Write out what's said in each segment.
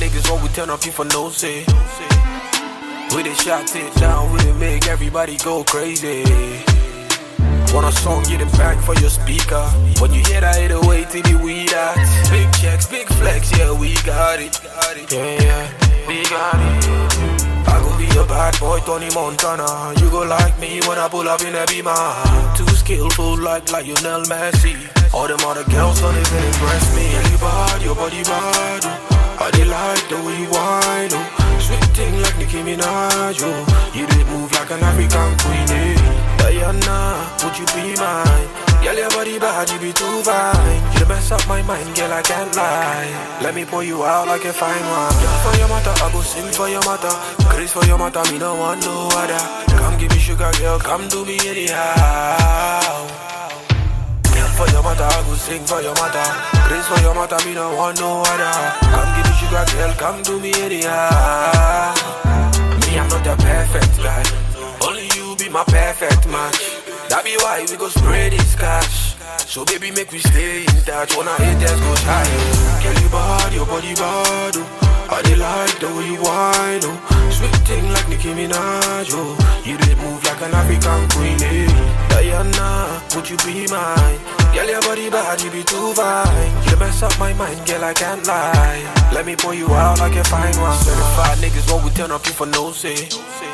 niggas won't we turn up you for no say. We done shot it down, we done make everybody go crazy. Want a song, you the bang for your speaker. When you hear that, it'll wait till the weed out. Big checks, big flex, yeah, we got it. Yeah, we got it. I go be a bad boy, Tony Montana. You go like me when I pull up in a Beamer. Too skillful like Lionel Messi. All them other girls don't even impress me. You bad, your body bad. I they like the way you whine. Sweet thing like Nicki Minaj. You did move like an African queen. Diana, would you be mine? Girl, your body bad, you be too fine. You mess up my mind, girl, I can't lie. Let me pour you out like a fine wine. Girl, for your mother, I go sing for your mother. Grace for your mother, me no want no other. Come give me sugar, girl, come do me anyhow. Girl, for your mother, I go sing for your mother. Grace for your mother, me no want no other. Come give me sugar, girl, come do me anyhow. Me, I'm not the perfect guy. Only you be my perfect match. That be why we go spray this cash. So baby, make we stay in touch. When I haters go shy. Girl, you bad, your body bad. I they like the way you whine. Sweet thing like Nicki Minaj. You did move like an African queen. Diana, would you be mine? Girl, your body bad, you be too fine. You mess up my mind, girl, I can't lie. Let me pour you out like a fine wine. Certified niggas won't we turn up you for no say.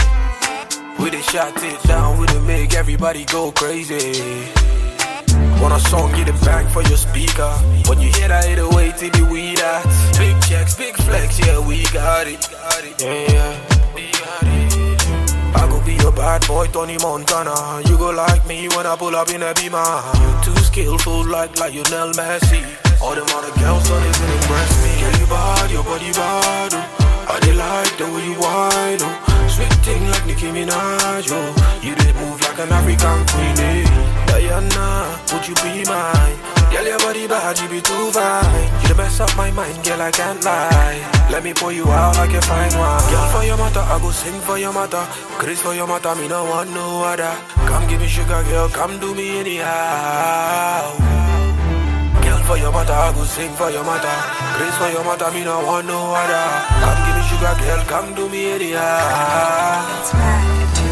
We done shot it down, we done make everybody go crazy. Want a song, you the bang for your speaker. When you hear that, it'll wait till the weed out. Big checks, big flex, yeah, we got it. Yeah, we got it. I go be a bad boy, Tony Montana. You go like me when I pull up in a Beamer. Too skillful like Lionel Messi. All them other girls don't even impress me. Girl, you bad, your body bad. I they like the way you whine. Sweet thing like Nicki Minaj. You did move like an African queen. Diana, would you be mine? Girl, your body bad, you be too fine. You mess up my mind, girl, I can't lie. Let me pour you out like a fine wine. Girl, for your mother, I go sing for your mother. Grace for your mother, me no want no other. Come give me sugar, girl, come do me anyhow. Girl, for your mother, I go sing for your mother. Grace for your mother, me no want no other. Come give me sugar, girl, come do me anyhow.